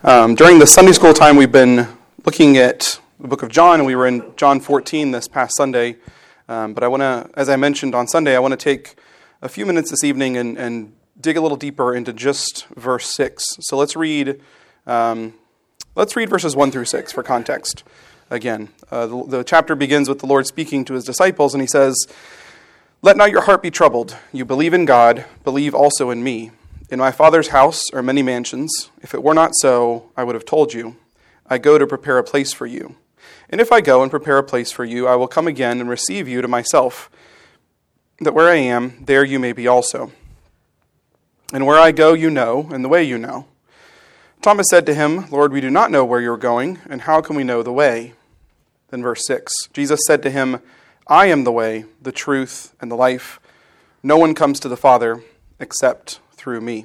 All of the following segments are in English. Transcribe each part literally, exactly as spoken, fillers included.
Um, during the Sunday school time, we've been looking at the book of John, and we were in John fourteen this past Sunday. Um, but I want to, as I mentioned on Sunday, I want to take a few minutes this evening and, and dig a little deeper into just verse six. So let's read, um, let's read verses one through six for context. Again, uh, the, the chapter begins with the Lord speaking to his disciples, and he says, "Let not your heart be troubled. You believe in God, believe also in me. In my Father's house are many mansions. If it were not so, I would have told you. I go to prepare a place for you. And if I go and prepare a place for you, I will come again and receive you to myself, that where I am, there you may be also. And where I go you know, and the way you know." Thomas said to him, "Lord, we do not know where you are going, and how can we know the way?" Then verse six, Jesus said to him, "I am the way, the truth, and the life. No one comes to the Father except through me."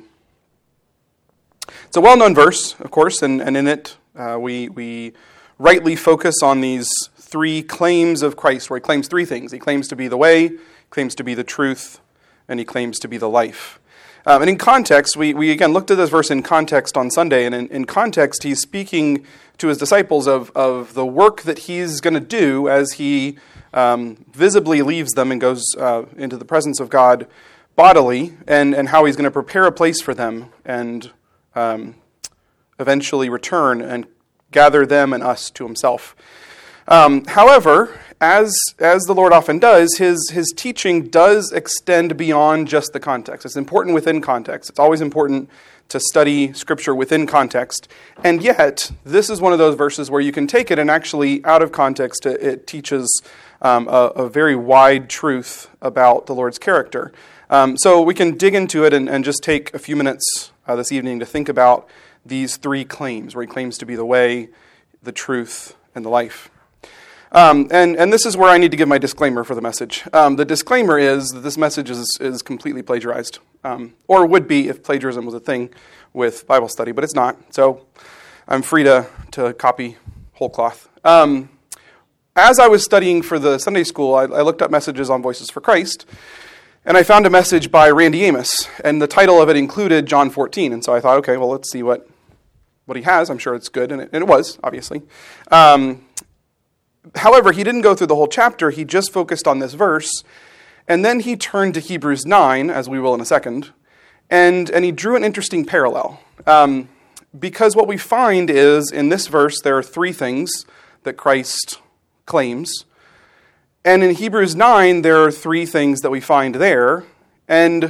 It's a well-known verse, of course, and, and in it uh, we we rightly focus on these three claims of Christ, where he claims three things. He claims to be the way, claims to be the truth, and he claims to be the life. Um, and in context, we, we again looked at this verse in context on Sunday, and in, in context he's speaking to his disciples of, of the work that he's going to do as he um, visibly leaves them and goes uh, into the presence of God bodily, and, and how he's going to prepare a place for them and um, eventually return and gather them and us to himself. Um, however, as as the Lord often does, his his teaching does extend beyond just the context. It's important within context. It's always important to study Scripture within context. And yet, this is one of those verses where you can take it and actually, out of context, it, it teaches um, a, a very wide truth about the Lord's character. Um, so we can dig into it and, and just take a few minutes uh, this evening to think about these three claims, where he claims to be the way, the truth, and the life. Um, and, and this is where I need to give my disclaimer for the message. Um, the disclaimer is that this message is, is completely plagiarized, um, or would be if plagiarism was a thing with Bible study, but it's not. So I'm free to, to copy whole cloth. Um, as I was studying for the Sunday school, I, I looked up messages on Voices for Christ, and I found a message by Randy Amos, and the title of it included John fourteen. And so I thought, okay, well, let's see what, what he has. I'm sure it's good, and it, and it was, obviously. Um, however, he didn't go through the whole chapter. He just focused on this verse, and then he turned to Hebrews nine, as we will in a second, and, and he drew an interesting parallel. Um, because what we find is, in this verse, there are three things that Christ claims. And in Hebrews nine, there are three things that we find there, and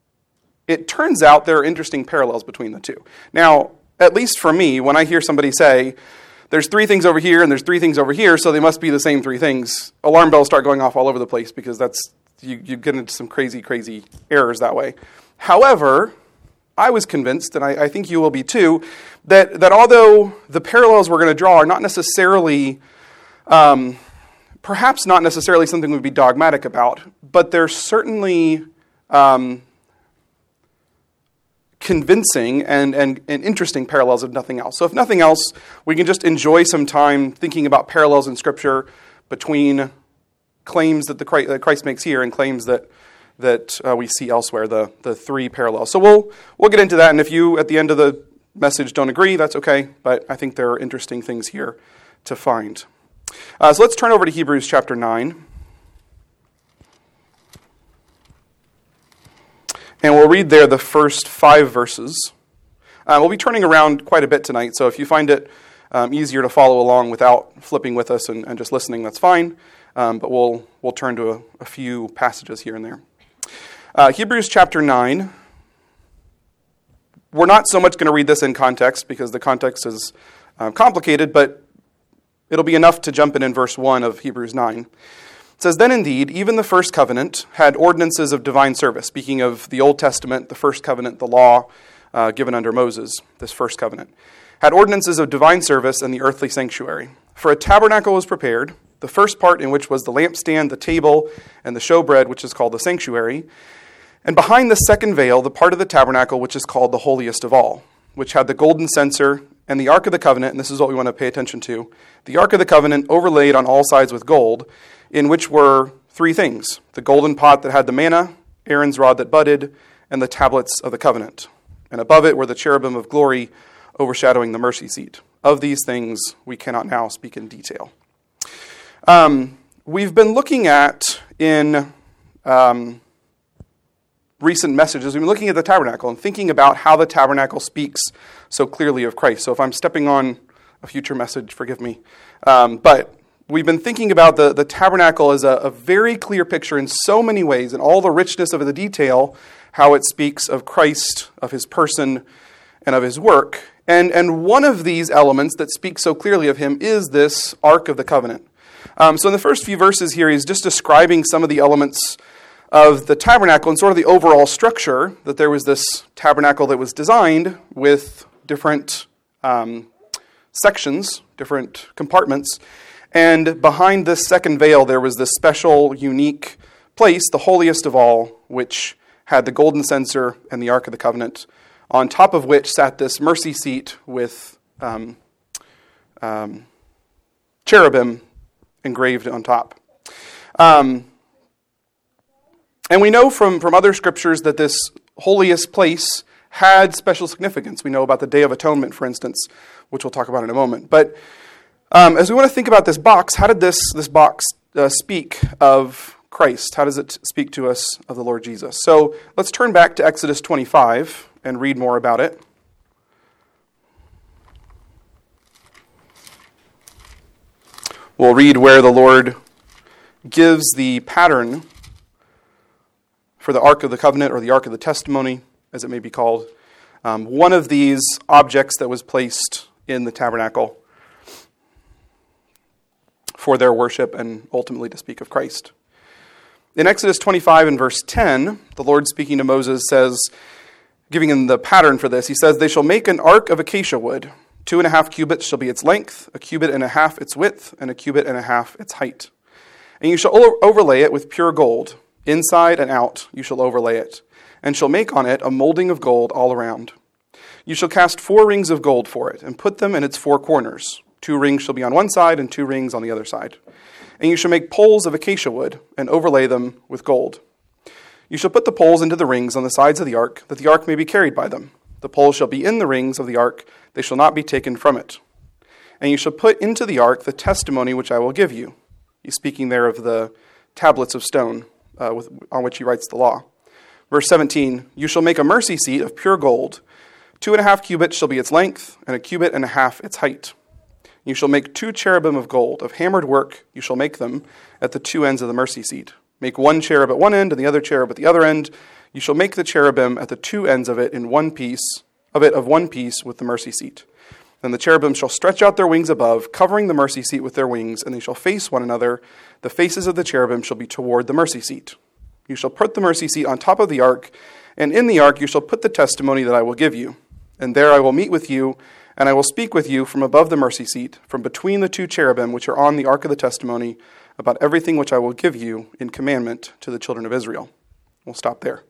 it turns out there are interesting parallels between the two. Now, at least for me, when I hear somebody say, there's three things over here and there's three things over here, so they must be the same three things, alarm bells start going off all over the place, because that's you, you get into some crazy, crazy errors that way. However, I was convinced, and I, I think you will be too, that, that although the parallels we're going to draw are not necessarily... Um, Perhaps not necessarily something we'd be dogmatic about, but they're certainly um, convincing and, and, and interesting parallels, if nothing else. So if nothing else, we can just enjoy some time thinking about parallels in Scripture between claims that the Christ, that Christ makes here and claims that that uh, we see elsewhere, the, the three parallels. So we'll we'll get into that, and if you, at the end of the message, don't agree, that's okay, but I think there are interesting things here to find. Uh, so let's turn over to Hebrews chapter nine. And we'll read there the first five verses. Uh, we'll be turning around quite a bit tonight, so if you find it um, easier to follow along without flipping with us and, and just listening, that's fine. Um, but we'll we'll turn to a, a few passages here and there. Uh, Hebrews chapter nine. We're not so much going to read this in context, because the context is uh, complicated, but it'll be enough to jump in in verse one of Hebrews nine. It says, "Then indeed, even the first covenant had ordinances of divine service." Speaking of the Old Testament, the first covenant, the law uh, given under Moses, this first covenant, had ordinances of divine service in the earthly sanctuary. For a tabernacle was prepared, the first part in which was the lampstand, the table, and the showbread, which is called the sanctuary. And behind the second veil, the part of the tabernacle which is called the holiest of all, which had the golden censer, and the Ark of the Covenant, and this is what we want to pay attention to, the Ark of the Covenant overlaid on all sides with gold, in which were three things: the golden pot that had the manna, Aaron's rod that budded, and the tablets of the covenant. And above it were the cherubim of glory overshadowing the mercy seat. Of these things we cannot now speak in detail. Um, we've been looking at in um, recent messages, we've been looking at the tabernacle and thinking about how the tabernacle speaks so clearly of Christ. So if I'm stepping on a future message, forgive me. Um, but we've been thinking about the, the tabernacle as a, a very clear picture in so many ways, and all the richness of the detail, how it speaks of Christ, of his person, and of his work. And, and one of these elements that speaks so clearly of him is this Ark of the Covenant. Um, so in the first few verses here, he's just describing some of the elements of the tabernacle and sort of the overall structure, that there was this tabernacle that was designed with different um, sections, different compartments, and behind this second veil there was this special, unique place, the holiest of all, which had the golden censer and the Ark of the Covenant, on top of which sat this mercy seat with um, um, cherubim engraved on top. Um, and we know from, from other scriptures that this holiest place had special significance. We know about the Day of Atonement, for instance, which we'll talk about in a moment. But um, as we want to think about this box, how did this, this box uh, speak of Christ? How does it speak to us of the Lord Jesus? So let's turn back to Exodus twenty-five and read more about it. We'll read where the Lord gives the pattern for the Ark of the Covenant, or the Ark of the Testimony, as it may be called. Um, one of these objects that was placed in the tabernacle for their worship and ultimately to speak of Christ. In Exodus twenty-five and verse ten, the Lord speaking to Moses says, giving him the pattern for this, he says, "They shall make an ark of acacia wood. Two and a half cubits shall be its length, a cubit and a half its width, and a cubit and a half its height. And you shall overlay it with pure gold. Inside and out you shall overlay it, and shall make on it a molding of gold all around. You shall cast four rings of gold for it, and put them in its four corners. Two rings shall be on one side, and two rings on the other side. And you shall make poles of acacia wood, and overlay them with gold. You shall put the poles into the rings on the sides of the ark, that the ark may be carried by them. The poles shall be in the rings of the ark, they shall not be taken from it. And you shall put into the ark the testimony which I will give you." He's speaking there of the tablets of stone uh, with, on which he writes the law. Verse seventeen, "You shall make a mercy seat of pure gold. Two and a half cubits shall be its length, and a cubit and a half its height. You shall make two cherubim of gold. Of hammered work you shall make them at the two ends of the mercy seat. Make one cherub at one end, and the other cherub at the other end. You shall make the cherubim at the two ends of it in one piece, of it of one piece with the mercy seat. Then the cherubim shall stretch out their wings above, covering the mercy seat with their wings, and they shall face one another. The faces of the cherubim shall be toward the mercy seat. You shall put the mercy seat on top of the ark, and in the ark you shall put the testimony that I will give you. And there I will meet with you, and I will speak with you from above the mercy seat, from between the two cherubim which are on the ark of the testimony, about everything which I will give you in commandment to the children of Israel." We'll stop there.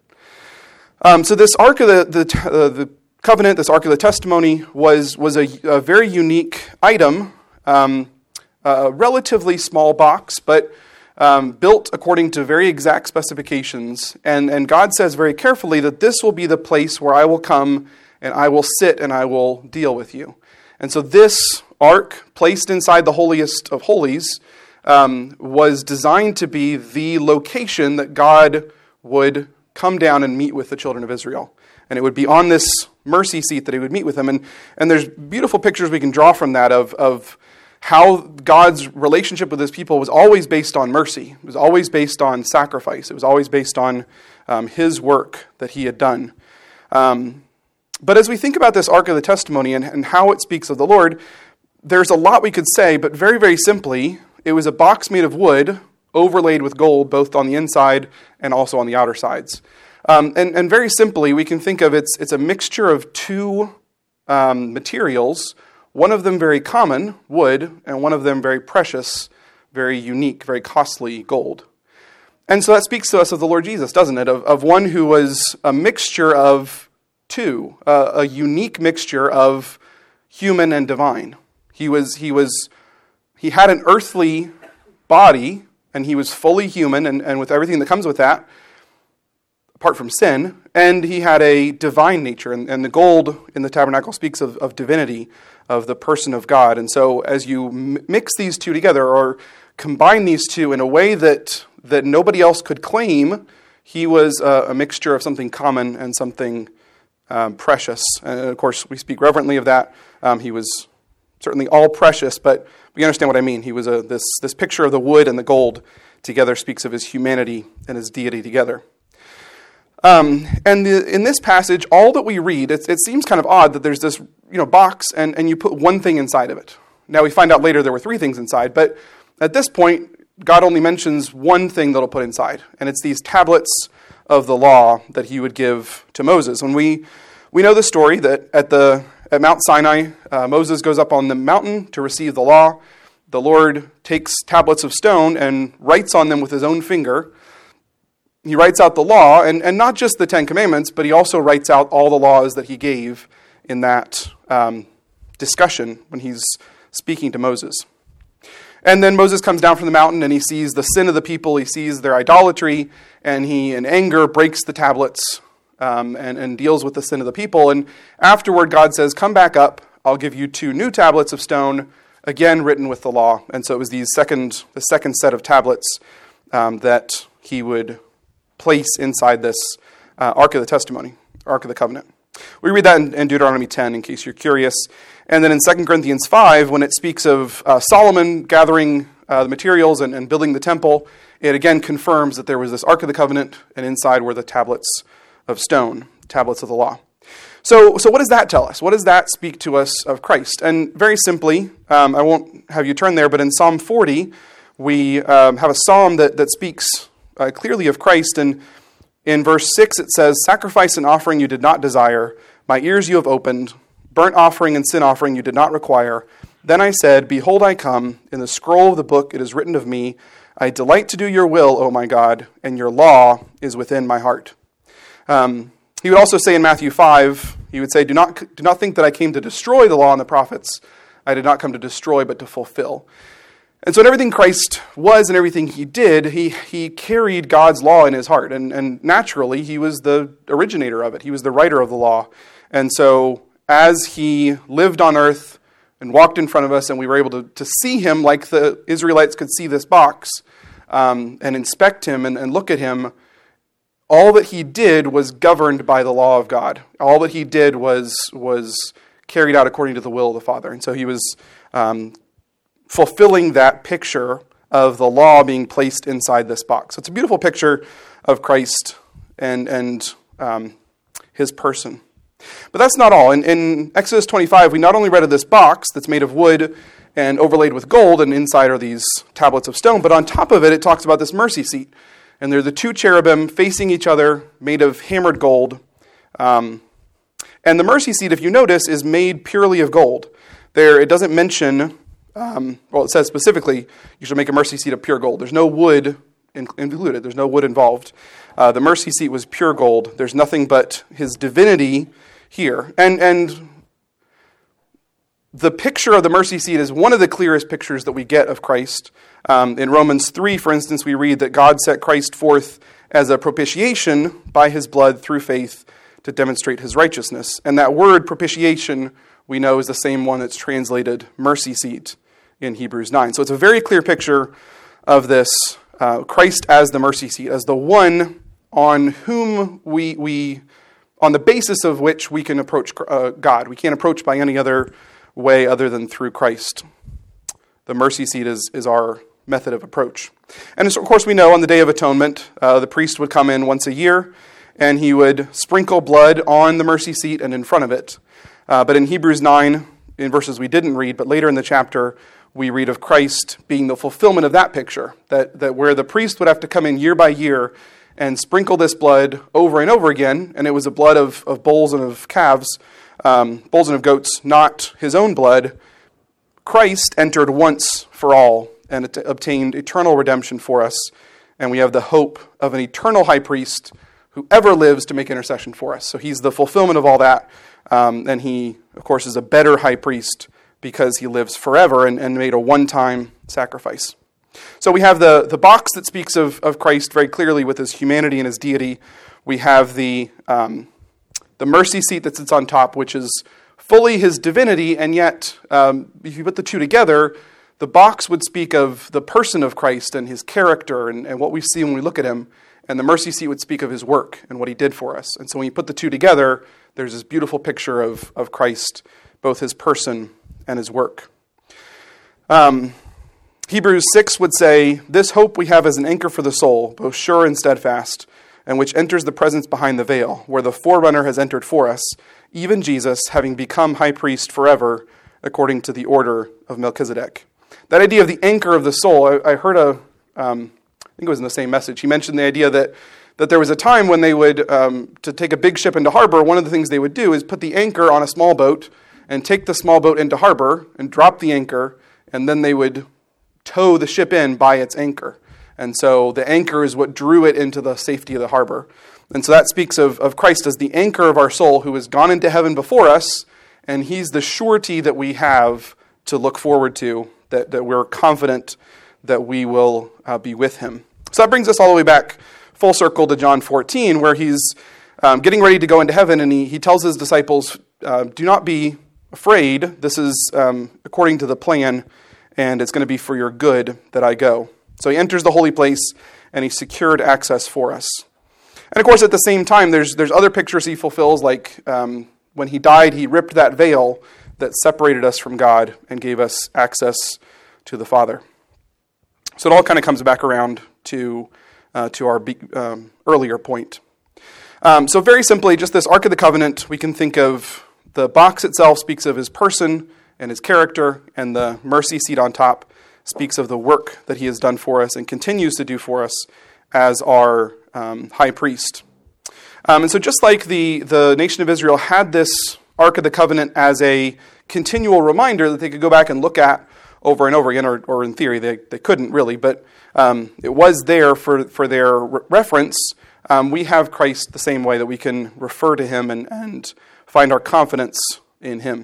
Um, so this Ark of the, the, uh, the Covenant, this Ark of the Testimony, was, was a, a very unique item, um, a relatively small box, but um, built according to very exact specifications. And, and God says very carefully that this will be the place where I will come and I will sit and I will deal with you. And so this Ark, placed inside the holiest of holies, um, was designed to be the location that God would come down and meet with the children of Israel. And it would be on this mercy seat that he would meet with them. And, and there's beautiful pictures we can draw from that of, of how God's relationship with his people was always based on mercy. It was always based on sacrifice. It was always based on um, his work that he had done. Um, but as we think about this Ark of the Testimony and, and how it speaks of the Lord, there's a lot we could say, but very, very simply, it was a box made of wood overlaid with gold, both on the inside and also on the outer sides. Um, and, and very simply, we can think of it's it's a mixture of two um, materials, one of them very common, wood, and one of them very precious, very unique, very costly, gold. And so that speaks to us of the Lord Jesus, doesn't it? Of, of one who was a mixture of two, uh, a unique mixture of human and divine. He was he was he had an earthly body, and he was fully human, and, and with everything that comes with that, apart from sin, and he had a divine nature. And, and the gold in the tabernacle speaks of, of divinity, of the person of God. And so as you m- mix these two together, or combine these two in a way that, that nobody else could claim, he was a, a mixture of something common and something um, precious. And of course, we speak reverently of that. Um, he was certainly all precious, but we understand what I mean. He was a this this picture of the wood and the gold together speaks of his humanity and his deity together. Um, and the, in this passage, all that we read, it, it seems kind of odd that there's this you know box and, and you put one thing inside of it. Now we find out later there were three things inside, but at this point, God only mentions one thing that'll put inside, and it's these tablets of the law that he would give to Moses. When we we know the story that at the at Mount Sinai, uh, Moses goes up on the mountain to receive the law. The Lord takes tablets of stone and writes on them with his own finger. He writes out the law, and, and not just the Ten Commandments, but he also writes out all the laws that he gave in that um, discussion when he's speaking to Moses. And then Moses comes down from the mountain and he sees the sin of the people, he sees their idolatry, and he, in anger, breaks the tablets um, and, and deals with the sin of the people. And afterward, God says, come back up, I'll give you two new tablets of stone, again written with the law. And so it was these second, the second set of tablets um, that he would place inside this uh, Ark of the Testimony, Ark of the Covenant. We read that in, in Deuteronomy ten, in case you're curious. And then in Second Corinthians five, when it speaks of uh, Solomon gathering uh, the materials and, and building the temple, it again confirms that there was this Ark of the Covenant, and inside were the tablets of stone, tablets of the law. So, so what does that tell us? What does that speak to us of Christ? And very simply, um, I won't have you turn there, but in Psalm forty, we um, have a psalm that, that speaks uh, clearly of Christ. And in verse six, it says, sacrifice and offering you did not desire, my ears you have opened, burnt offering and sin offering you did not require. Then I said, behold, I come. In the scroll of the book it is written of me, I delight to do your will, O my God, and your law is within my heart. Um, he would also say in Matthew five, he would say, do not, do not think that I came to destroy the law and the prophets. I did not come to destroy, but to fulfill. And so in everything Christ was and everything he did, he he carried God's law in his heart. And, and naturally, he was the originator of it. He was the writer of the law. And so as he lived on earth and walked in front of us and we were able to, to see him like the Israelites could see this box um, and inspect him and, and look at him, all that he did was governed by the law of God. All that he did was, was carried out according to the will of the Father. And so he was um, fulfilling that picture of the law being placed inside this box. So it's a beautiful picture of Christ and, and um, his person. But that's not all. In, in Exodus twenty-five, we not only read of this box that's made of wood and overlaid with gold, and inside are these tablets of stone, but on top of it, it talks about this mercy seat. And they're the two cherubim facing each other, made of hammered gold. Um, and the mercy seat, if you notice, is made purely of gold. There, it doesn't mention, um, well, it says specifically, you should make a mercy seat of pure gold. There's no wood in, included. There's no wood involved. Uh, the mercy seat was pure gold. There's nothing but his divinity here. And and the picture of the mercy seat is one of the clearest pictures that we get of Christ. Um, in Romans three, for instance, we read that God set Christ forth as a propitiation by his blood through faith to demonstrate his righteousness. And that word propitiation, we know, is the same one that's translated mercy seat in Hebrews nine. So it's a very clear picture of this uh, Christ as the mercy seat, as the one on whom we we on the basis of which we can approach uh, God. We can't approach by any other way other than through Christ. The mercy seat is, is our method of approach. And so, of course, we know on the Day of Atonement, uh, the priest would come in once a year, and he would sprinkle blood on the mercy seat and in front of it. Uh, but in Hebrews nine, in verses we didn't read, but later in the chapter, we read of Christ being the fulfillment of that picture, that, that where the priest would have to come in year by year and sprinkle this blood over and over again, and it was the blood of, of bulls and of calves, um, bulls and of goats, not his own blood. Christ entered once for all and it obtained eternal redemption for us, and we have the hope of an eternal high priest who ever lives to make intercession for us. So he's the fulfillment of all that, um, and he, of course, is a better high priest because he lives forever and, and made a one-time sacrifice. So we have the, the box that speaks of, of Christ very clearly with his humanity and his deity. We have the um, the mercy seat that sits on top, which is fully his divinity, and yet, um, if you put the two together, the box would speak of the person of Christ and his character and, and what we see when we look at him, and the mercy seat would speak of his work and what he did for us. And so when you put the two together, there's this beautiful picture of, of Christ, both his person and his work. Um, Hebrews six would say, "This hope we have as an anchor for the soul, both sure and steadfast, and which enters the presence behind the veil, where the forerunner has entered for us, even Jesus, having become high priest forever, according to the order of Melchizedek." That idea of the anchor of the soul, I, I heard a, um, I think it was in the same message, he mentioned the idea that, that there was a time when they would, um, to take a big ship into harbor, one of the things they would do is put the anchor on a small boat and take the small boat into harbor and drop the anchor, and then they would tow the ship in by its anchor. And so the anchor is what drew it into the safety of the harbor. And so that speaks of, of Christ as the anchor of our soul who has gone into heaven before us, and he's the surety that we have to look forward to, that, that we're confident that we will uh, be with him. So that brings us all the way back full circle to John fourteen, where he's um, getting ready to go into heaven, and he, he tells his disciples, uh, do not be afraid. This is um, according to the plan, and it's going to be for your good that I go. So he enters the holy place, and he secured access for us. And of course, at the same time, there's there's other pictures he fulfills, like um, when he died, he ripped that veil that separated us from God and gave us access to the Father. So it all kind of comes back around to uh, to our um, earlier point. Um, so very simply, just this Ark of the Covenant, we can think of the box itself speaks of his person and his character, and the mercy seat on top speaks of the work that he has done for us and continues to do for us as our um, high priest. Um, and so just like the, the nation of Israel had this Ark of the Covenant as a continual reminder that they could go back and look at over and over again, or, or in theory, they, they couldn't really, but um, it was there for, for their re- reference. Um, we have Christ the same way, that we can refer to him and, and find our confidence in him.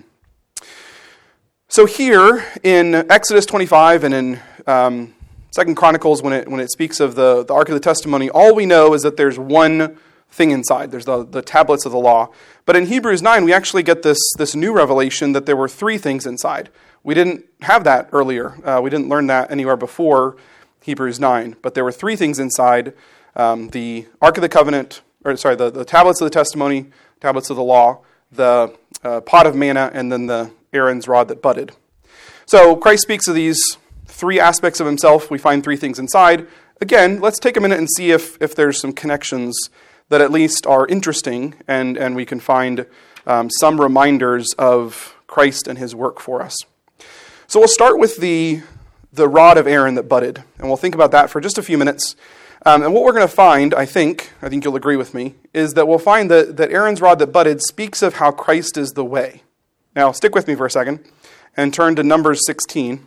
So here in Exodus twenty-five and in um, Second Chronicles, when it when it speaks of the, the Ark of the Testimony, all we know is that there's one thing inside. There's the, the tablets of the law. But in Hebrews nine, we actually get this, this new revelation that there were three things inside. We didn't have that earlier. Uh, we didn't learn that anywhere before Hebrews nine. But there were three things inside. Um, the Ark of the Covenant, or sorry, the, the tablets of the testimony, tablets of the law, the uh, pot of manna, and then the Aaron's rod that budded. So Christ speaks of these three aspects of himself. We find three things inside. Again, let's take a minute and see if, if there's some connections that at least are interesting, and, and we can find um, some reminders of Christ and his work for us. So we'll start with the, the rod of Aaron that budded, and we'll think about that for just a few minutes. Um, and what we're going to find, I think, I think you'll agree with me, is that we'll find that, that Aaron's rod that budded speaks of how Christ is the way. Now, stick with me for a second and turn to Numbers sixteen,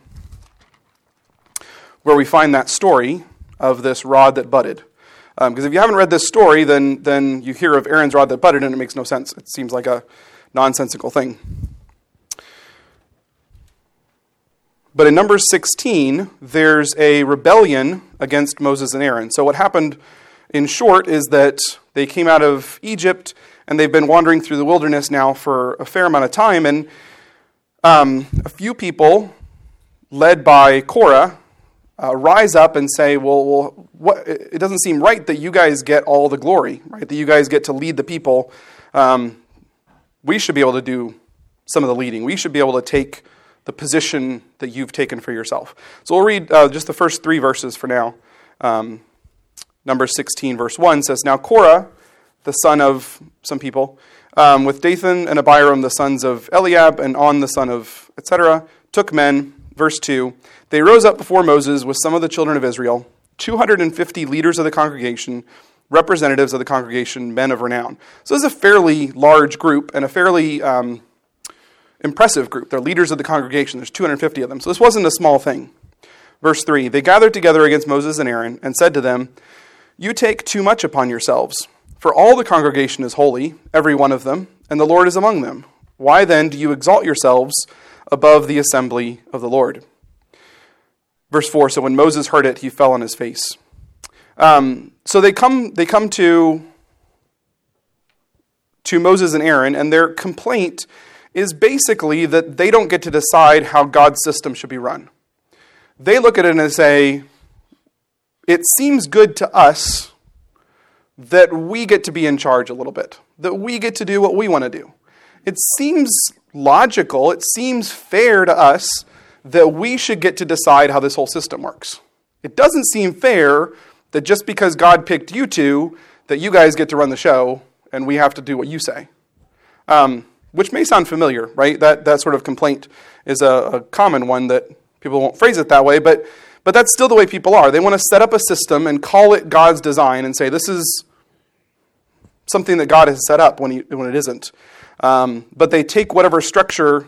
where we find that story of this rod that budded. Because um, if you haven't read this story, then, then you hear of Aaron's rod that budded, and it makes no sense. It seems like a nonsensical thing. But in Numbers sixteen, there's a rebellion against Moses and Aaron. So what happened, in short, is that they came out of Egypt, and they've been wandering through the wilderness now for a fair amount of time, and um, a few people, led by Korah, uh, rise up and say, well, well what, it doesn't seem right that you guys get all the glory, right? That you guys get to lead the people. Um, we should be able to do some of the leading. We should be able to take the position that you've taken for yourself. So we'll read uh, just the first three verses for now. Um, Numbers sixteen, verse one says, Now Korah, the son of some people, um, with Dathan and Abiram, the sons of Eliab, and On, the son of et cetera, took men, verse two, they rose up before Moses with some of the children of Israel, two hundred fifty leaders of the congregation, representatives of the congregation, men of renown. So this is a fairly large group and a fairly um, impressive group. They're leaders of the congregation. There's two hundred fifty of them. So this wasn't a small thing. Verse three, they gathered together against Moses and Aaron and said to them, You take too much upon yourselves, for all the congregation is holy, every one of them, and the Lord is among them. Why then do you exalt yourselves above the assembly of the Lord? Verse four, so when Moses heard it, he fell on his face. Um, so they come they come to to Moses and Aaron, and their complaint is basically that they don't get to decide how God's system should be run. They look at it and say, it seems good to us that we get to be in charge a little bit, that we get to do what we want to do. It seems logical, it seems fair to us that we should get to decide how this whole system works. It doesn't seem fair that just because God picked you two, that you guys get to run the show and we have to do what you say. Um, which may sound familiar, right? That that sort of complaint is a, a common one that people won't phrase it that way, but but that's still the way people are. They want to set up a system and call it God's design and say this is something that God has set up when he, when it isn't. Um, but they take whatever structure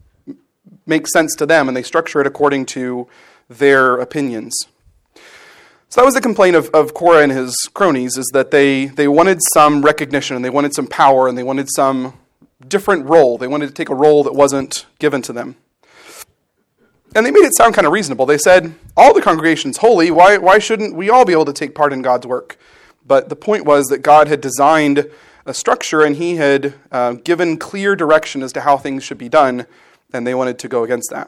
makes sense to them and they structure it according to their opinions. So that was the complaint of, of Korah and his cronies, is that they, they wanted some recognition and they wanted some power and they wanted some different role. They wanted to take a role that wasn't given to them. And they made it sound kind of reasonable. They said, all the congregation's holy, why, why shouldn't we all be able to take part in God's work? But the point was that God had designed a structure and he had uh, given clear direction as to how things should be done, and they wanted to go against that.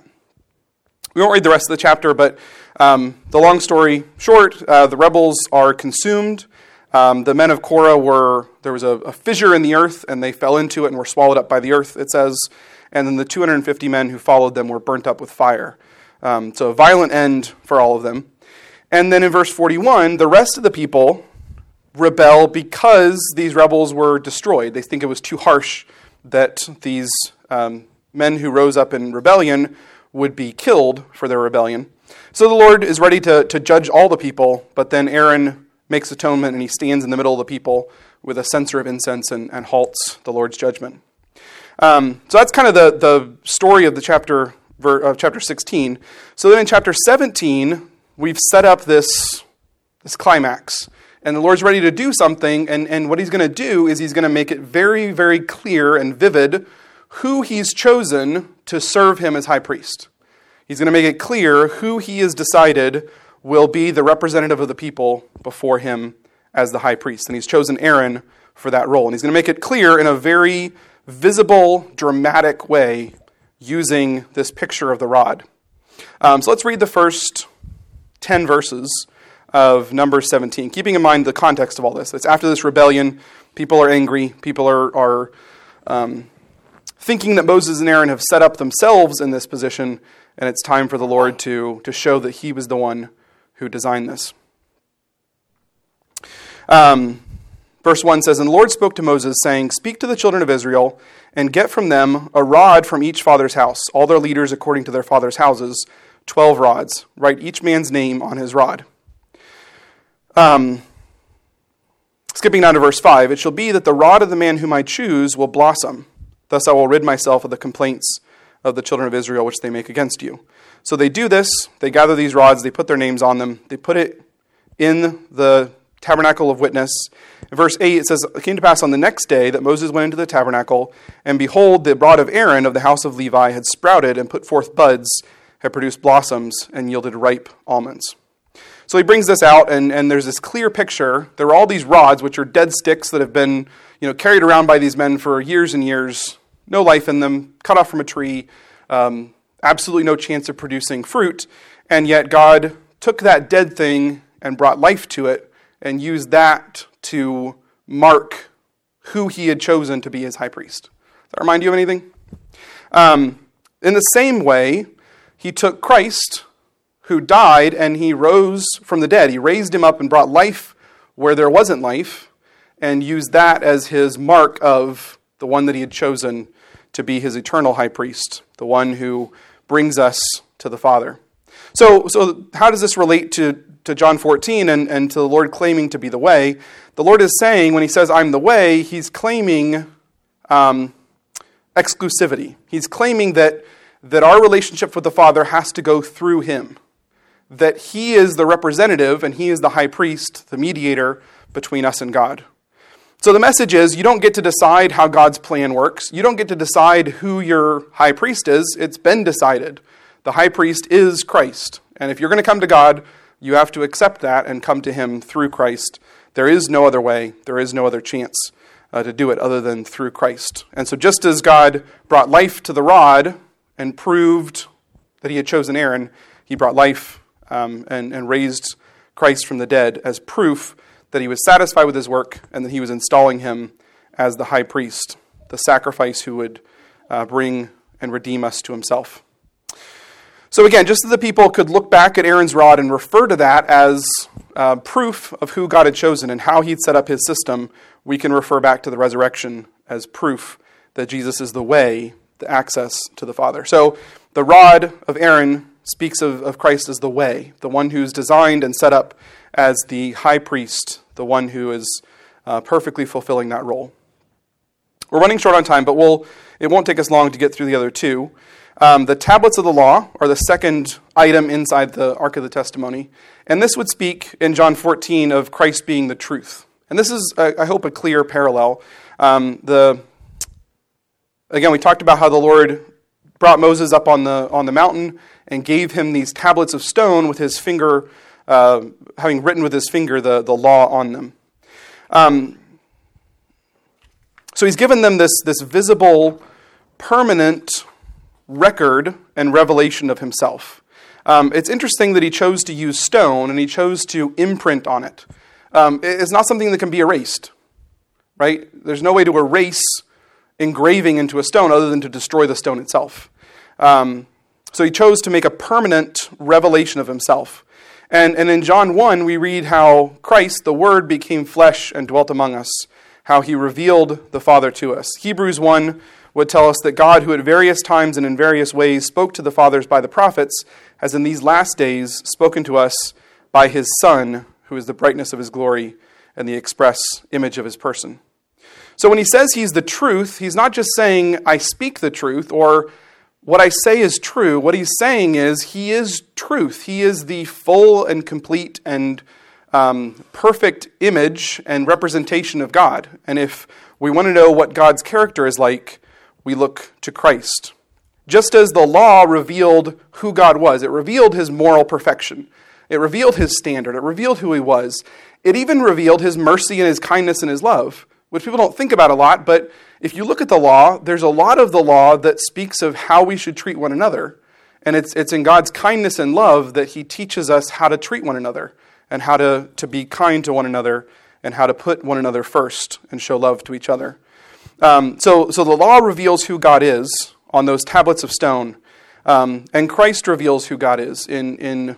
We won't read the rest of the chapter, but um, the long story short, uh, the rebels are consumed. Um, the men of Korah were, there was a, a fissure in the earth, and they fell into it and were swallowed up by the earth, it says. And then the two hundred fifty men who followed them were burnt up with fire. Um, so a violent end for all of them. And then in verse forty-one, the rest of the people rebel because these rebels were destroyed. They think it was too harsh that these um, men who rose up in rebellion would be killed for their rebellion. So the Lord is ready to, to judge all the people, but then Aaron makes atonement and he stands in the middle of the people with a censer of incense and, and halts the Lord's judgment. Um, so that's kind of the, the story of the chapter of chapter sixteen. So then in chapter seventeen, we've set up this, this climax. And the Lord's ready to do something, and, and what he's going to do is he's going to make it very, very clear and vivid who he's chosen to serve him as high priest. He's going to make it clear who he has decided will be the representative of the people before him as the high priest. And he's chosen Aaron for that role. And he's going to make it clear in a very visible, dramatic way using this picture of the rod. Um, so let's read the first ten verses of Numbers seventeen, keeping in mind the context of all this. It's after this rebellion. People are angry. People are, are um, thinking that Moses and Aaron have set up themselves in this position, and it's time for the Lord to, to show that he was the one who designed this. Um, verse one says, And the Lord spoke to Moses, saying, Speak to the children of Israel, and get from them a rod from each father's house, all their leaders according to their father's houses, twelve rods. Write each man's name on his rod. Um, skipping down to verse five, It shall be that the rod of the man whom I choose will blossom. Thus I will rid myself of the complaints of the children of Israel which they make against you. So they do this. They gather these rods. They put their names on them. They put it in the tabernacle of witness. In verse eight, it says, It came to pass on the next day that Moses went into the tabernacle, and behold, the rod of Aaron of the house of Levi had sprouted and put forth buds, had produced blossoms, and yielded ripe almonds. So he brings this out, and, and there's this clear picture. There are all these rods, which are dead sticks that have been, you know, carried around by these men for years and years. No life in them, cut off from a tree, um, absolutely no chance of producing fruit. And yet God took that dead thing and brought life to it and used that to mark who he had chosen to be his high priest. Does that remind you of anything? Um, in the same way, he took Christ, who died, and he rose from the dead. He raised him up and brought life where there wasn't life, and used that as his mark of the one that he had chosen to be his eternal high priest, the one who brings us to the Father. So, so how does this relate to, to John fourteen and, and to the Lord claiming to be the way? The Lord is saying, when he says, I'm the way, he's claiming um, exclusivity. He's claiming that, that our relationship with the Father has to go through him. That he is the representative and he is the high priest, the mediator between us and God. So the message is, you don't get to decide how God's plan works. You don't get to decide who your high priest is. It's been decided. The high priest is Christ. And if you're going to come to God, you have to accept that and come to him through Christ. There is no other way. There is no other chance uh, to do it other than through Christ. And so just as God brought life to the rod and proved that he had chosen Aaron, he brought life um, and, and raised Christ from the dead as proof that he was satisfied with his work and that he was installing him as the high priest, the sacrifice who would uh, bring and redeem us to himself. So again, just as the people could look back at Aaron's rod and refer to that as uh, proof of who God had chosen and how he'd set up his system, we can refer back to the resurrection as proof that Jesus is the way, the access to the Father. So the rod of Aaron speaks of, of Christ as the way, the one who's designed and set up as the high priest, the one who is uh, perfectly fulfilling that role. We're running short on time, but we'll it won't take us long to get through the other two. Um, the tablets of the law are the second item inside the Ark of the Testimony. And this would speak in John fourteen of Christ being the truth. And this is, I hope, a clear parallel. Um, the Again, we talked about how the Lord brought Moses up on the on the mountain and gave him these tablets of stone with his finger, uh, having written with his finger the, the law on them. Um, so he's given them this, this visible, permanent record and revelation of himself. Um, it's interesting that he chose to use stone and he chose to imprint on it. Um, it's not something that can be erased, right? There's no way to erase engraving into a stone other than to destroy the stone itself. Um, so he chose to make a permanent revelation of himself. And, and in John one, we read how Christ, the Word, became flesh and dwelt among us, how he revealed the Father to us. Hebrews one would tell us that God, who at various times and in various ways spoke to the fathers by the prophets, has in these last days spoken to us by his Son, who is the brightness of his glory and the express image of his person. So when he says he's the truth, he's not just saying, I speak the truth, or what I say is true. What he's saying is he is truth. He is the full and complete and um, perfect image and representation of God. And if we want to know what God's character is like, we look to Christ. Just as the law revealed who God was, it revealed his moral perfection. It revealed his standard. It revealed who he was. It even revealed his mercy and his kindness and his love, which people don't think about a lot, but if you look at the law, there's a lot of the law that speaks of how we should treat one another. And it's it's in God's kindness and love that he teaches us how to treat one another and how to, to be kind to one another and how to put one another first and show love to each other. Um, so, so the law reveals who God is on those tablets of stone, um, and Christ reveals who God is in, in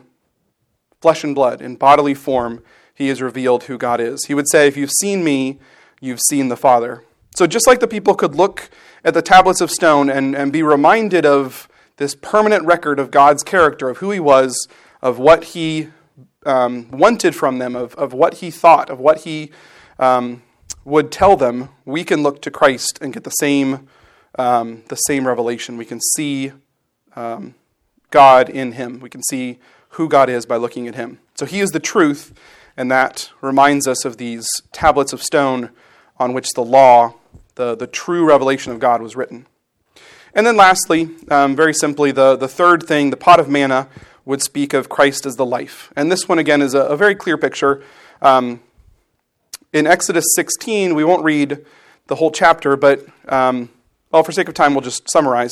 flesh and blood, in bodily form. He has revealed who God is. He would say, if you've seen me, you've seen the Father. So just like the people could look at the tablets of stone and, and be reminded of this permanent record of God's character, of who he was, of what he um, wanted from them, of, of what he thought, of what he um, would tell them, we can look to Christ and get the same um, the same revelation. We can see um, God in him. We can see who God is by looking at him. So he is the truth, and that reminds us of these tablets of stone on which the law, the, the true revelation of God was written. And then lastly, um, very simply, the, the third thing, the pot of manna, would speak of Christ as the life. And this one, again, is a, a very clear picture. Um, in Exodus sixteen, we won't read the whole chapter, but, um, well, for sake of time, we'll just summarize.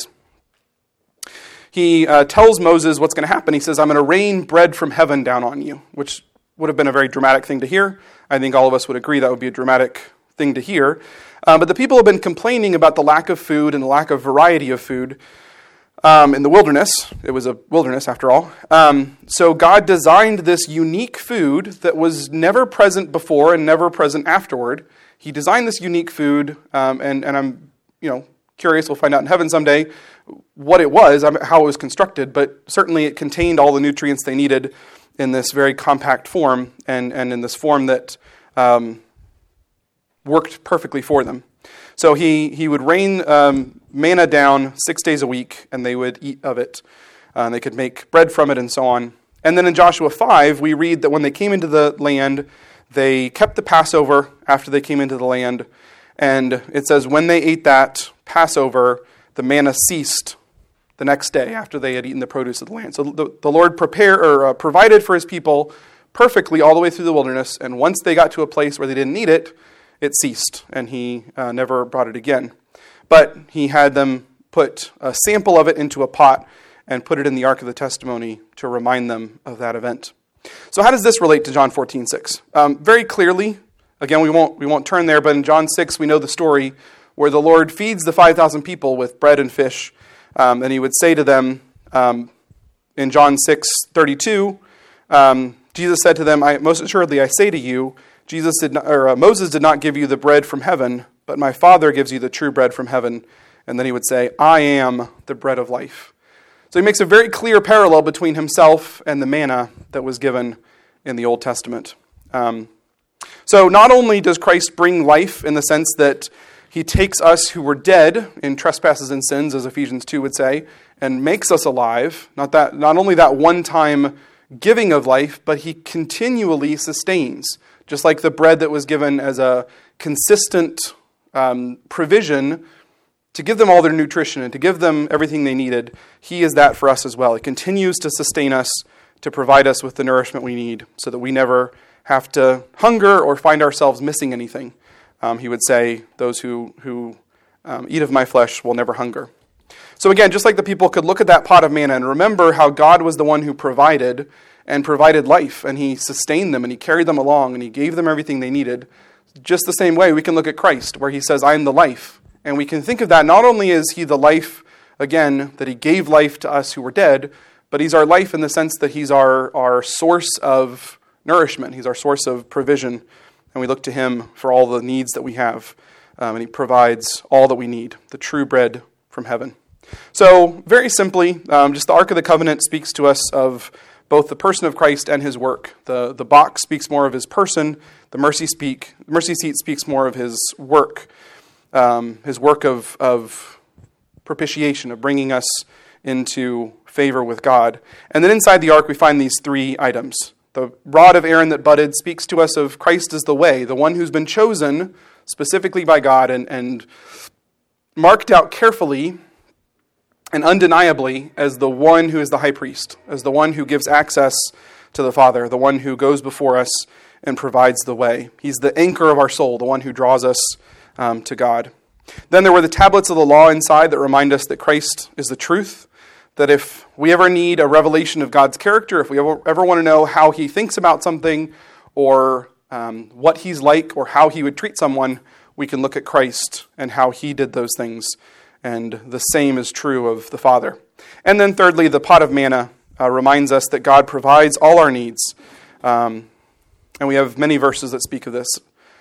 He uh, tells Moses what's going to happen. He says, I'm going to rain bread from heaven down on you, which would have been a very dramatic thing to hear. I think all of us would agree that would be a dramatic thing to hear. Uh, but the people have been complaining about the lack of food and the lack of variety of food um, in the wilderness. It was a wilderness, after all. Um, so God designed this unique food that was never present before and never present afterward. He designed this unique food, um, and, and I'm you know curious, we'll find out in heaven someday, what it was, how it was constructed, but certainly it contained all the nutrients they needed in this very compact form, and, and in this form that um, worked perfectly for them. So he, he would rain um, manna down six days a week, and they would eat of it. Uh, and they could make bread from it and so on. And then in Joshua five, we read that when they came into the land, they kept the Passover after they came into the land. And it says when they ate that Passover, the manna ceased the next day after they had eaten the produce of the land. So the, the Lord prepared or uh, provided for his people perfectly all the way through the wilderness, and once they got to a place where they didn't need it, it ceased, and he uh, never brought it again. But he had them put a sample of it into a pot and put it in the Ark of the Testimony to remind them of that event. So how does this relate to John fourteen six? Um, very clearly, again, we won't we won't turn there, but in John six we know the story where the Lord feeds the five thousand people with bread and fish, um, and he would say to them um, in John six thirty-two, um, Jesus said to them, I, most assuredly I say to you, Jesus did not, or uh, Moses did not give you the bread from heaven, but my Father gives you the true bread from heaven. And then he would say, I am the bread of life. So he makes a very clear parallel between himself and the manna that was given in the Old Testament. Um, so not only does Christ bring life in the sense that he takes us who were dead in trespasses and sins, as Ephesians two would say, and makes us alive, not that, not only that one-time giving of life, but he continually sustains. Just like the bread that was given as a consistent um, provision to give them all their nutrition and to give them everything they needed, he is that for us as well. He continues to sustain us, to provide us with the nourishment we need so that we never have to hunger or find ourselves missing anything. Um, he would say, those who, who um, eat of my flesh will never hunger. So again, just like the people could look at that pot of manna and remember how God was the one who provided and provided life, and he sustained them, and he carried them along, and he gave them everything they needed, just the same way we can look at Christ, where he says, I am the life. And we can think of that, not only is he the life, again, that he gave life to us who were dead, but he's our life in the sense that he's our, our source of nourishment. He's our source of provision, and we look to him for all the needs that we have, um, and he provides all that we need, the true bread from heaven. So, very simply, um, just the Ark of the Covenant speaks to us of both the person of Christ and his work. The the box speaks more of his person. The mercy speak the mercy seat speaks more of his work, um, his work of of propitiation, of bringing us into favor with God. And then inside the ark we find these three items. The rod of Aaron that budded speaks to us of Christ as the way, the one who's been chosen specifically by God and, and marked out carefully and undeniably as the one who is the high priest, as the one who gives access to the Father, the one who goes before us and provides the way. He's the anchor of our soul, the one who draws us um, to God. Then there were the tablets of the law inside that remind us that Christ is the truth, that if we ever need a revelation of God's character, if we ever, ever want to know how he thinks about something or um, what he's like or how he would treat someone, we can look at Christ and how he did those things. And the same is true of the Father. And then thirdly, the pot of manna uh, reminds us that God provides all our needs. Um, and we have many verses that speak of this,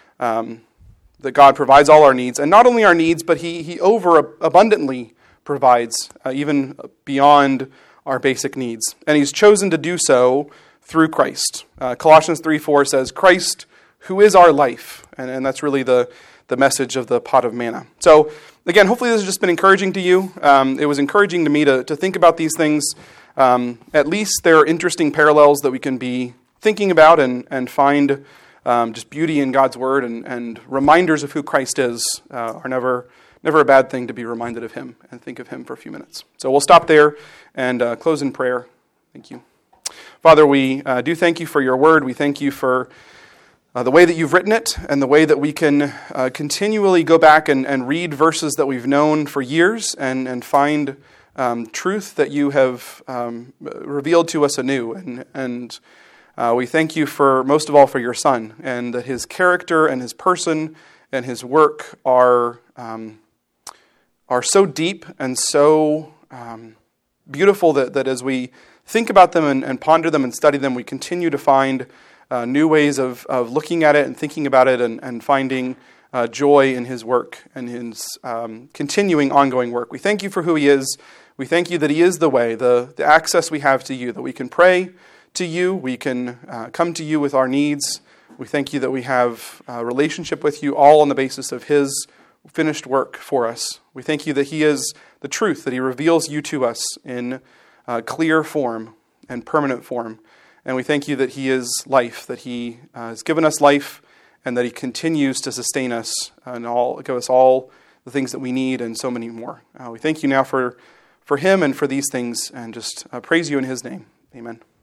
um, that God provides all our needs. And not only our needs, but he, he over abundantly provides, uh, even beyond our basic needs. And he's chosen to do so through Christ. Uh, Colossians three four says, Christ, who is our life. And, and that's really the, the message of the pot of manna. So, again, hopefully this has just been encouraging to you. Um, it was encouraging to me to, to think about these things. Um, at least there are interesting parallels that we can be thinking about and, and find um, just beauty in God's Word, and, and reminders of who Christ is uh, are never never a bad thing to be reminded of him and think of him for a few minutes. So we'll stop there and uh, close in prayer. Thank you. Father, we uh, do thank you for your Word. We thank you for Uh, the way that you've written it, and the way that we can uh, continually go back and, and read verses that we've known for years and, and find um, truth that you have um, revealed to us anew. And, and uh, we thank you for, most of all, for your Son, and that his character and his person and his work are um, are so deep and so um, beautiful that, that as we think about them and, and ponder them and study them, we continue to find Uh, new ways of, of looking at it and thinking about it and, and finding uh, joy in his work and his um, continuing ongoing work. We thank you for who he is. We thank you that he is the way, the, the access we have to you, that we can pray to you, we can uh, come to you with our needs. We thank you that we have a relationship with you all on the basis of his finished work for us. We thank you that he is the truth, that he reveals you to us in uh, clear form and permanent form. And we thank you that he is life, that he uh, has given us life, and that he continues to sustain us and all, give us all the things that we need and so many more. Uh, we thank you now for, for him and for these things, and just uh, praise you in his name. Amen.